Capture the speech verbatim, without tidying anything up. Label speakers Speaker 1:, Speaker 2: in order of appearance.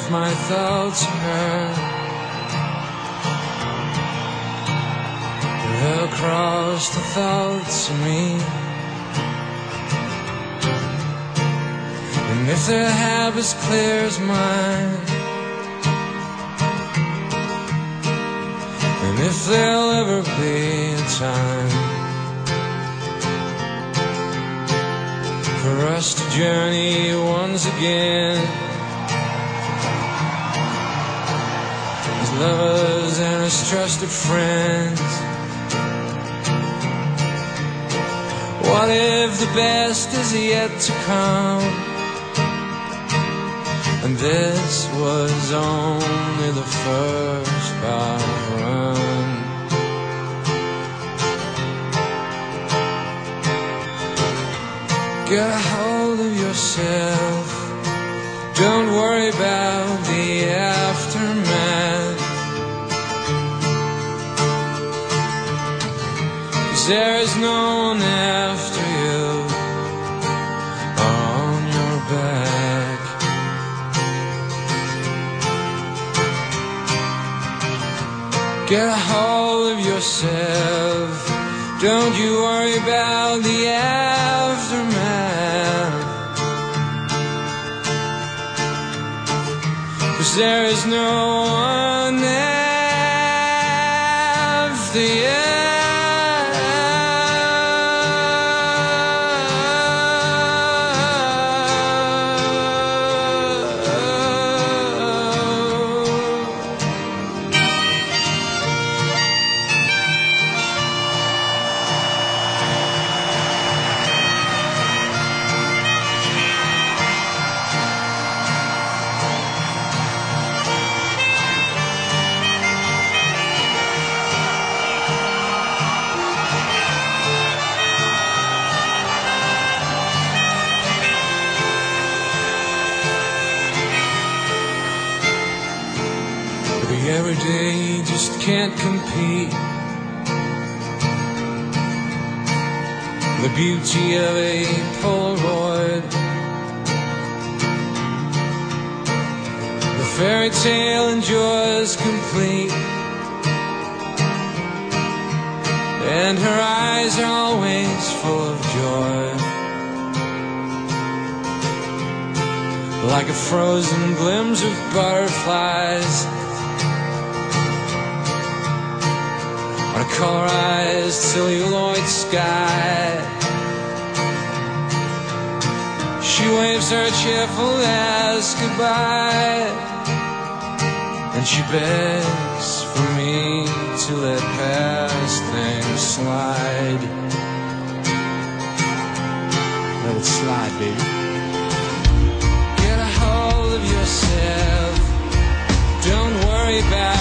Speaker 1: if my thoughts hurt across the thoughts of me. And if their habits clear as mine, and if there'll ever be a time for us to journey once again as lovers and as trusted friends. What if the best is yet to come, and this was only the first bar run? Get a hold of yourself, don't worry about the aftermath, 'cause there is no one after you on your back. Get a hold of yourself, don't you worry about the aftermath, 'cause there is no one after you. Every day you just can't compete. The beauty of a Polaroid, the fairy tale enjoys complete, and her eyes are always full of joy, like a frozen glimpse of butterflies on a colorized celluloid sky. She waves her cheerful ass goodbye, and she begs for me to let past things slide. Let it slide, baby. Get a hold of yourself, don't worry about